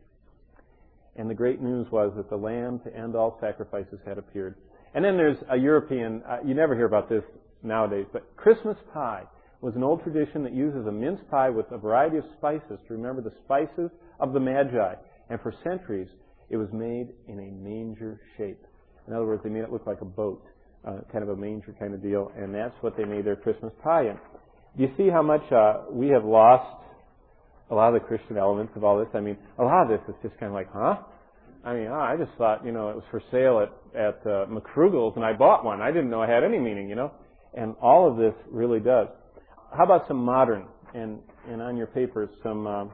And the great news was that the Lamb to end all sacrifices had appeared. And then there's a European, uh, you never hear about this nowadays, but Christmas pie was an old tradition that uses a mince pie with a variety of spices to remember the spices of the Magi. And for centuries, it was made in a manger shape. In other words, they made it look like a boat, uh, kind of a manger kind of deal, and that's what they made their Christmas pie in. Do you see how much uh, we have lost a lot of the Christian elements of all this? I mean, a lot of this is just kind of like, huh? I mean, oh, I just thought, you know, it was for sale at, at uh, McFrugal's, and I bought one. I didn't know it had any meaning, you know. And all of this really does. How about some modern, and, and on your papers, some uh,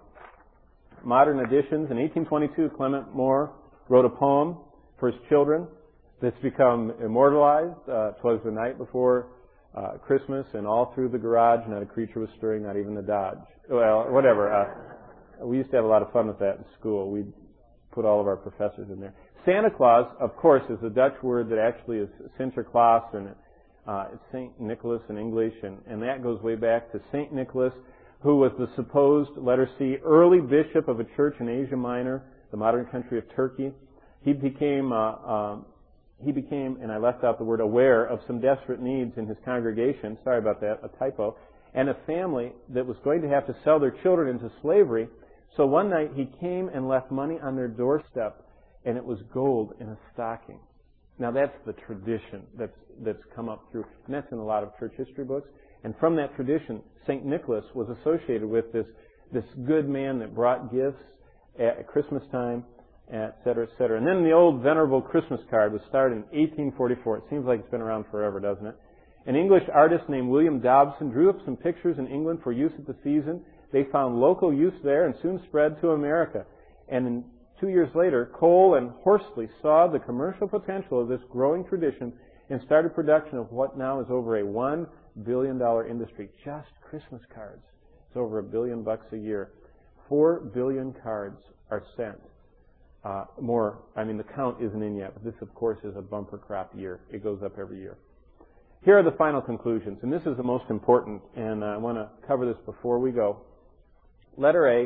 modern additions? In eighteen twenty-two, Clement Moore wrote a poem for his children that's become immortalized. Uh, 'Twas the night before uh, Christmas, and all through the garage, not a creature was stirring, not even the Dodge. Well, whatever. Uh, we used to have a lot of fun with that in school. We'd put all of our professors in there. Santa Claus, of course, is a Dutch word that actually is Sinterklaas, and uh, it's Saint Nicholas in English, and, and that goes way back to Saint Nicholas, who was the supposed, letter C, early bishop of a church in Asia Minor, the modern country of Turkey. He became, uh, um, he became, and I left out the word aware, of some desperate needs in his congregation, sorry about that, a typo, and a family that was going to have to sell their children into slavery. So one night he came and left money on their doorstep, and it was gold in a stocking. Now that's the tradition that's that's come up through, and that's in a lot of church history books. And from that tradition, Saint Nicholas was associated with this this good man that brought gifts at Christmas time, et cetera, et cetera. And then the old venerable Christmas card was started in eighteen forty-four. It seems like it's been around forever, doesn't it? An English artist named William Dobson drew up some pictures in England for use at the season. They found local use there and soon spread to America. And in two years later, Cole and Horsley saw the commercial potential of this growing tradition and started production of what now is over a one billion dollars industry. Just Christmas cards. It's over a billion bucks a year. Four billion cards are sent. Uh, more, I mean, the count isn't in yet, but this, of course, is a bumper crop year. It goes up every year. Here are the final conclusions, and this is the most important, and I want to cover this before we go. Letter A,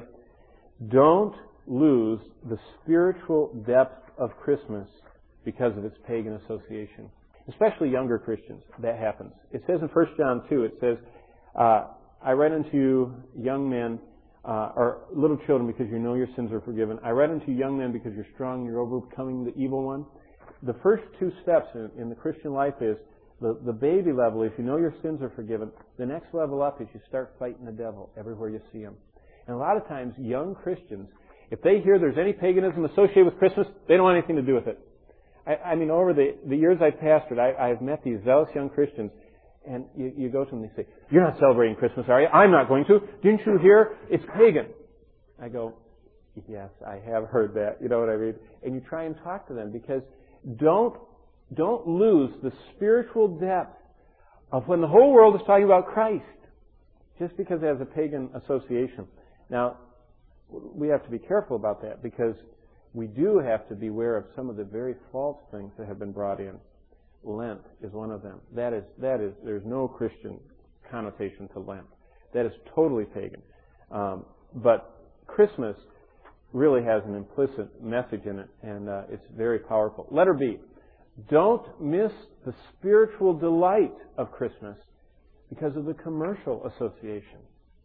don't lose the spiritual depth of Christmas because of its pagan association. Especially younger Christians, that happens. It says in First John two, it says, uh, I write unto you young men, uh, or little children, because you know your sins are forgiven. I write unto you young men because you're strong and you're overcoming the evil one. The first two steps in, in the Christian life is The, the baby level, if you know your sins are forgiven, the next level up is you start fighting the devil everywhere you see him. And a lot of times, young Christians, if they hear there's any paganism associated with Christmas, they don't want anything to do with it. I, I mean, over the, the years I've pastored, I, I've met these zealous young Christians, and you, you go to them and they say, "You're not celebrating Christmas, are you?" "I'm not going to." "Didn't you hear? It's pagan." I go, "Yes, I have heard that." You know what I mean? And you try and talk to them, because don't don't lose the spiritual depth of when the whole world is talking about Christ, just because it has a pagan association. Now, we have to be careful about that, because we do have to beware of some of the very false things that have been brought in. Lent is one of them. That is, that is, there's no Christian connotation to Lent. That is totally pagan. Um, but Christmas really has an implicit message in it, and uh, it's very powerful. Letter B. Don't miss the spiritual delight of Christmas because of the commercial association.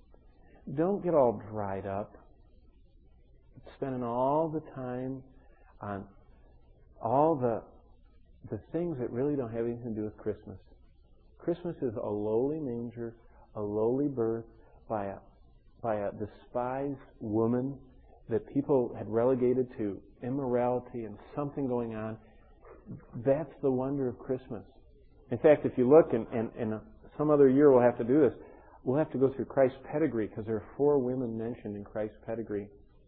Don't get all dried up, spending all the time on all the the things that really don't have anything to do with Christmas. Christmas is a lowly manger, a lowly birth by a by a despised woman that people had relegated to immorality and something going on. That's the wonder of Christmas. In fact, if you look, and, and, and some other year we'll have to do this, we'll have to go through Christ's pedigree, because there are four women mentioned in Christ's pedigree.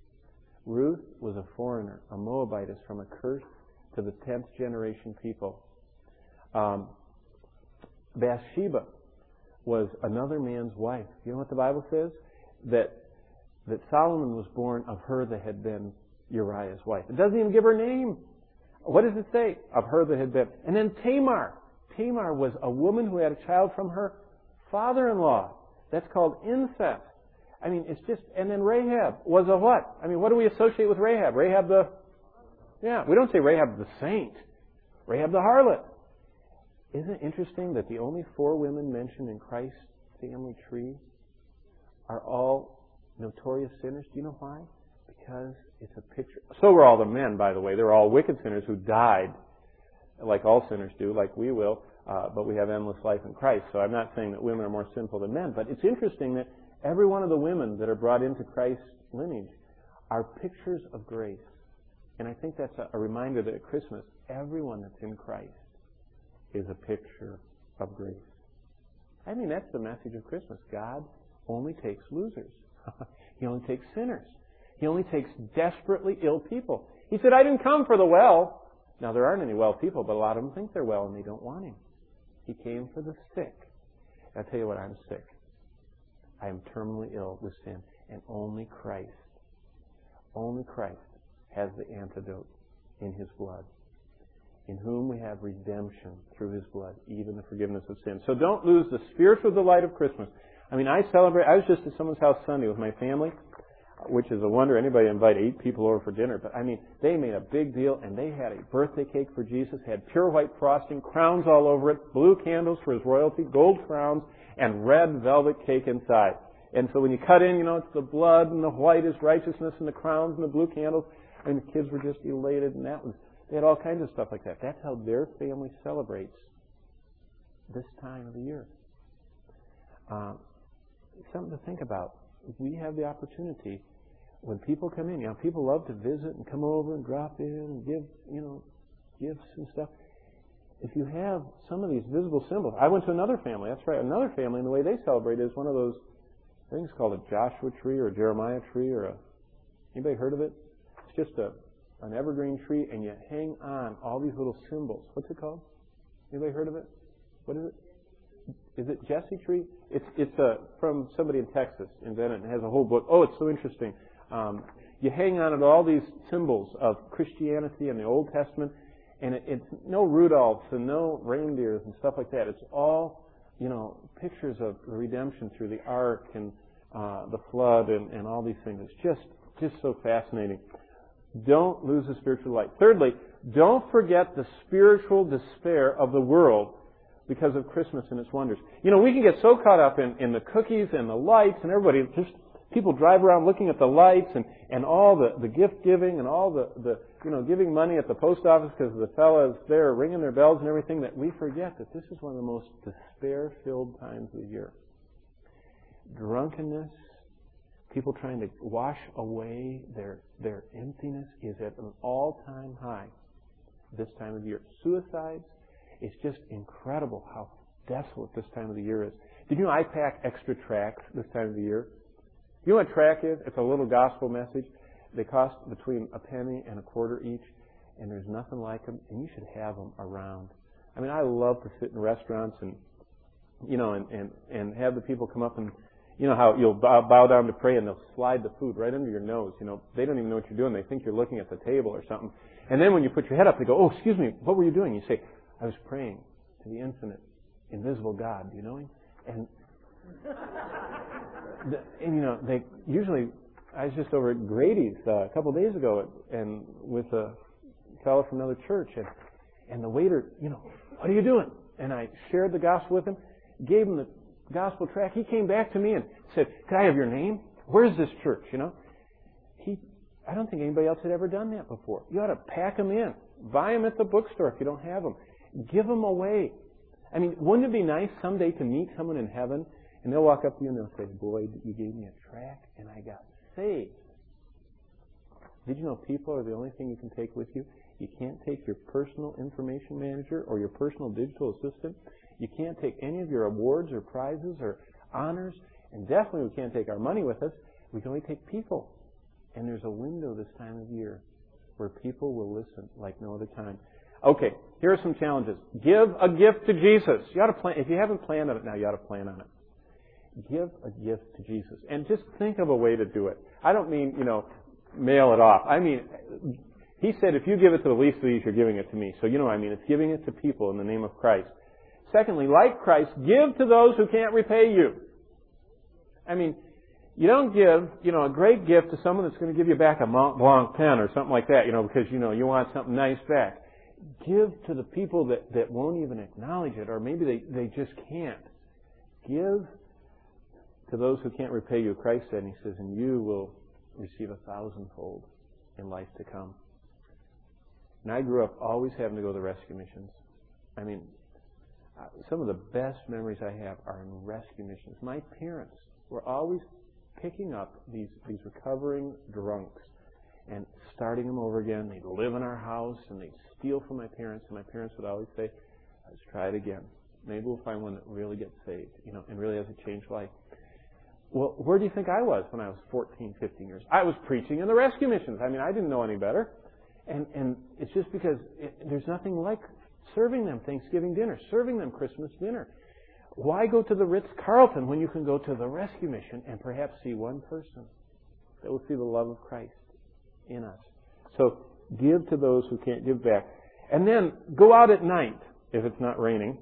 Ruth was a foreigner, a Moabitess, from a cursed to the tenth generation people. Um, Bathsheba was another man's wife. You know what the Bible says? That that Solomon was born of her that had been Uriah's wife. It doesn't even give her name. What does it say? Of her that had been. And then Tamar. Tamar was a woman who had a child from her father-in-law. That's called incest. I mean, it's just, and then Rahab was a what? I mean, what do we associate with Rahab? Rahab the, yeah, we don't say Rahab the saint. Rahab the harlot. Isn't it interesting that the only four women mentioned in Christ's family tree are all notorious sinners? Do you know why? Because it's a picture. So were all the men, by the way. They were all wicked sinners who died, like all sinners do, like we will, uh, but we have endless life in Christ. So I'm not saying that women are more sinful than men, but it's interesting that every one of the women that are brought into Christ's lineage are pictures of grace. And I think that's a, a reminder that at Christmas, everyone that's in Christ is a picture of grace. I mean, that's the message of Christmas. God only takes losers. He only takes sinners. He only takes desperately ill people. He said, "I didn't come for the well." Now, there aren't any well people, but a lot of them think they're well and they don't want Him. He came for the sick. I'll tell you what, I'm sick. I am terminally ill with sin, and only Christ, only Christ has the antidote in His blood, in whom we have redemption through His blood, even the forgiveness of sin. So don't lose the spiritual delight of Christmas. I mean, I celebrate, I was just at someone's house Sunday with my family, which is a wonder. Anybody invite eight people over for dinner. But I mean, they made a big deal, and they had a birthday cake for Jesus, had pure white frosting, crowns all over it, blue candles for His royalty, gold crowns, and red velvet cake inside. And so when you cut in, you know, it's the blood, and the white is righteousness, and the crowns and the blue candles. And the kids were just elated, and that was, they had all kinds of stuff like that. That's how their family celebrates this time of the year. Uh, something to think about. We have the opportunity, when people come in, you know, people love to visit and come over and drop in and give, you know, gifts and stuff. If you have some of these visible symbols. I went to another family, that's right, another family, and the way they celebrate is one of those things called a Joshua tree or a Jeremiah tree or a, anybody heard of it? It's just a an evergreen tree, and you hang on all these little symbols. What's it called? Anybody heard of it? What is it? Is it Jesse tree? It's it's a, from somebody in Texas invented it. It has a whole book. Oh, it's so interesting. Um, you hang on to all these symbols of Christianity in the Old Testament, and it, it's no Rudolphs and no reindeers and stuff like that. It's all, you know, pictures of redemption through the ark and uh, the flood and, and all these things. It's just just so fascinating. Don't lose the spiritual light. Thirdly, don't forget the spiritual despair of the world because of Christmas and its wonders. You know, we can get so caught up in, in the cookies and the lights and everybody just People drive around looking at the lights and, and all the, the gift giving and all the, the, you know, giving money at the post office because the fellas there ringing their bells and everything, that we forget that this is one of the most despair-filled times of the year. Drunkenness, people trying to wash away their, their emptiness is at an all-time high this time of year. Suicides, it's just incredible how desolate this time of the year is. Did you know I pack extra tracts this time of the year? You know what a tract is? It's a little gospel message. They cost between a penny and a quarter each, and there's nothing like them, and you should have them around. I mean, I love to sit in restaurants and, you know, and, and, and have the people come up and, you know how you'll bow, bow down to pray and they'll slide the food right under your nose. You know, they don't even know what you're doing. They think you're looking at the table or something. And then when you put your head up, they go, "Oh, excuse me, what were you doing?" You say, "I was praying to the infinite, invisible God." Do you know Him? And The, and you know, they usually, I was just over at Grady's uh, a couple of days ago and with a fellow from another church, and, and the waiter, you know, "What are you doing?" And I shared the gospel with him, gave him the gospel tract. He came back to me and said, "Could I have your name? Where's this church?" You know, he, I don't think anybody else had ever done that before. You ought to pack them in. Buy them at the bookstore if you don't have them. Give them away. I mean, wouldn't it be nice someday to meet someone in heaven and they'll walk up to you and they'll say, "Boy, you gave me a tract and I got saved." Did you know people are the only thing you can take with you? You can't take your personal information manager or your personal digital assistant. You can't take any of your awards or prizes or honors. And definitely we can't take our money with us. We can only take people. And there's a window this time of year where people will listen like no other time. Okay, here are some challenges. Give a gift to Jesus. You ought to plan. If you haven't planned on it now, you ought to plan on it. Give a gift to Jesus. And just think of a way to do it. I don't mean, you know, mail it off. I mean, He said, if you give it to the least of these, you're giving it to me. So you know what I mean. It's giving it to people in the name of Christ. Secondly, like Christ, give to those who can't repay you. I mean, you don't give, you know, a great gift to someone that's going to give you back a Mont Blanc pen or something like that, you know, because, you know, you want something nice back. Give to the people that, that won't even acknowledge it, or maybe they, they just can't. Give to those who can't repay you, Christ said, and He says, and you will receive a thousandfold in life to come. And I grew up always having to go to the rescue missions. I mean, some of the best memories I have are in rescue missions. My parents were always picking up these, these recovering drunks and starting them over again. They'd live in our house and they'd steal from my parents, and my parents would always say, "Let's try it again. Maybe we'll find one that really gets saved, you know, and really has a changed life." Well, where do you think I was when I was fourteen, fifteen years? I was preaching in the rescue missions. I mean, I didn't know any better. And and it's just because it, there's nothing like serving them Thanksgiving dinner, serving them Christmas dinner. Why go to the Ritz-Carlton when you can go to the rescue mission and perhaps see one person that will see the love of Christ in us? So give to those who can't give back. And then go out at night if it's not raining,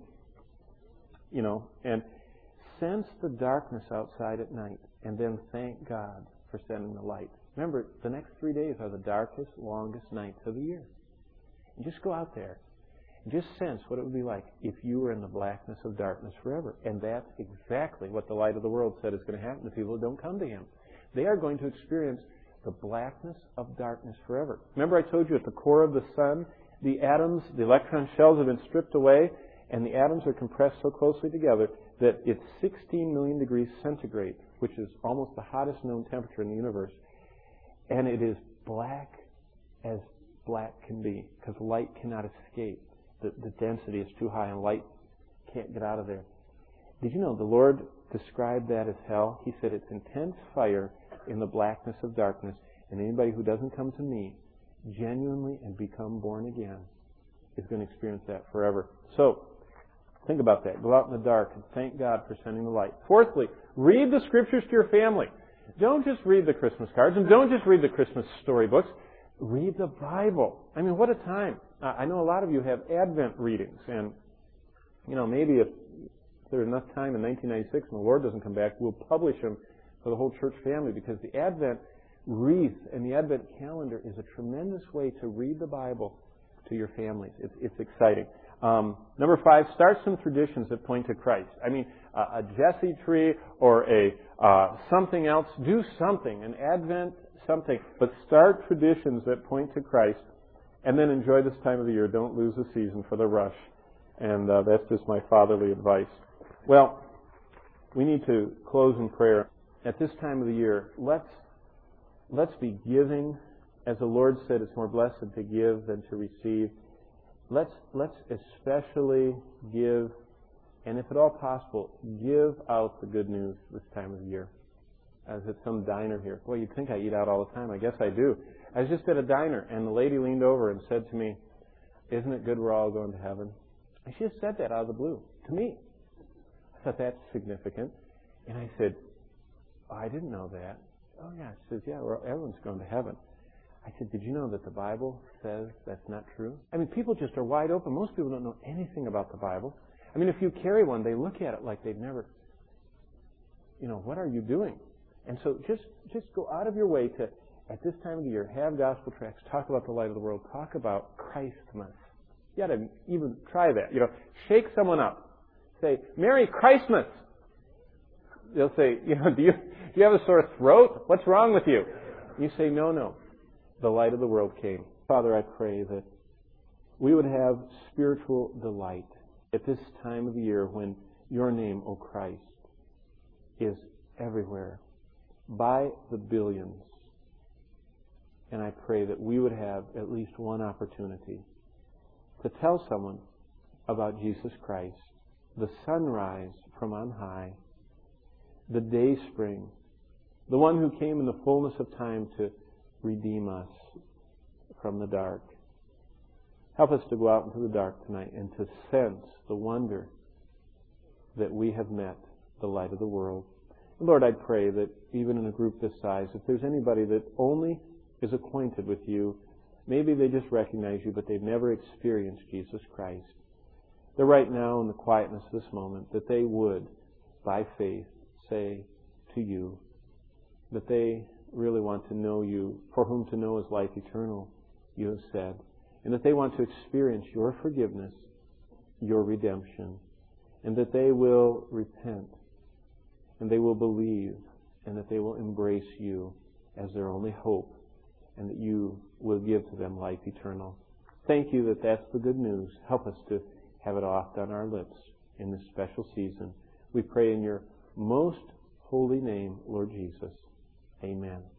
you know, and sense the darkness outside at night, and then thank God for sending the light. Remember, the next three days are the darkest, longest nights of the year. And just go out there and just sense what it would be like if you were in the blackness of darkness forever. And that's exactly what the light of the world said is going to happen to people who don't come to Him. They are going to experience the blackness of darkness forever. Remember I told you at the core of the sun, the atoms, the electron shells have been stripped away, and the atoms are compressed so closely together that it's sixteen million degrees centigrade, which is almost the hottest known temperature in the universe. And it is black as black can be, because light cannot escape. The, the density is too high and light can't get out of there. Did you know the Lord described that as hell? He said it's intense fire in the blackness of darkness, and anybody who doesn't come to me genuinely and become born again is going to experience that forever. So, think about that. Go out in the dark and thank God for sending the light. Fourthly, read the Scriptures to your family. Don't just read the Christmas cards, and don't just read the Christmas storybooks. Read the Bible. I mean, what a time. Uh, I know a lot of you have Advent readings, and, you know, maybe if there's enough time in nineteen ninety-six and the Lord doesn't come back, we'll publish them for the whole church family, because the Advent wreath and the Advent calendar is a tremendous way to read the Bible, to your families. It's, it's exciting. Um, number five, start some traditions that point to Christ. I mean, uh, a Jesse tree or a uh, something else. Do something, an Advent something. But start traditions that point to Christ, and then enjoy this time of the year. Don't lose the season for the rush. And uh, that's just my fatherly advice. Well, we need to close in prayer. At this time of the year, let's let's be giving. As the Lord said, it's more blessed to give than to receive. Let's let's especially give, and if at all possible, give out the good news this time of the year. As at some diner here. Boy, you'd think I eat out all the time. I guess I do. I was just at a diner, and the lady leaned over and said to me, "Isn't it good we're all going to heaven?" And she just said that out of the blue to me. I thought that's significant. And I said, oh, I didn't know that. Oh, yeah. She says, yeah, well, everyone's going to heaven. I said, did you know that the Bible says that's not true? I mean, people just are wide open. Most people don't know anything about the Bible. I mean, if you carry one, they look at it like they've never, you know, what are you doing? And so just, just go out of your way to, at this time of the year, have gospel tracts, talk about the light of the world, talk about Christmas. You ought to even try that. You know, shake someone up. Say, Merry Christmas. They'll say, you know, do you, do you have a sore throat? What's wrong with you? You say, no, no. The light of the world came. Father, I pray that we would have spiritual delight at this time of the year when your name, O Christ, is everywhere by the billions. And I pray that we would have at least one opportunity to tell someone about Jesus Christ, the sunrise from on high, the day spring, the one who came in the fullness of time to redeem us from the dark. Help us to go out into the dark tonight and to sense the wonder that we have met the light of the world. And Lord, I pray that even in a group this size, if there's anybody that only is acquainted with you, maybe they just recognize you, but they've never experienced Jesus Christ, that right now in the quietness of this moment, that they would, by faith, say to you that they really want to know you, for whom to know is life eternal, you have said, and that they want to experience your forgiveness, your redemption, and that they will repent, and they will believe, and that they will embrace you as their only hope, and that you will give to them life eternal. Thank you that that's the good news. Help us to have it oft on our lips in this special season. We pray in your most holy name, Lord Jesus. Amen.